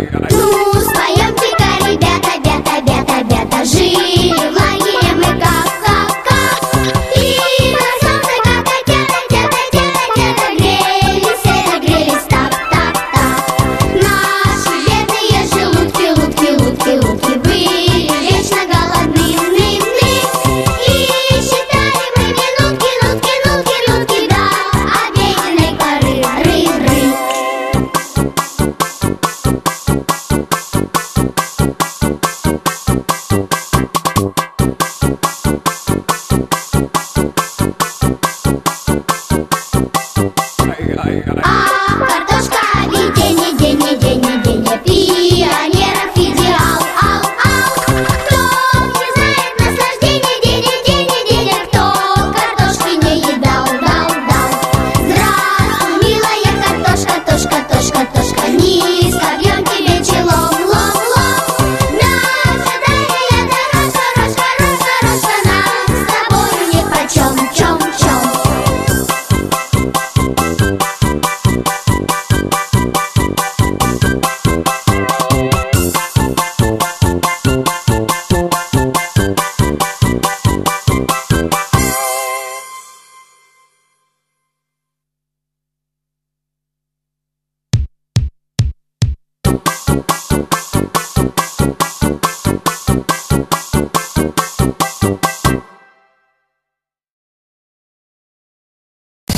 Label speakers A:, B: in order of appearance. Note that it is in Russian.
A: Ну, споем-ка, ребята, бята, бята, бята. Жили в лагере мы как. И на солнце как котята, грелись, так. Наши бедные желудки, лутки были вечно голодны. И считали мы минутки до обеденной поры.
B: I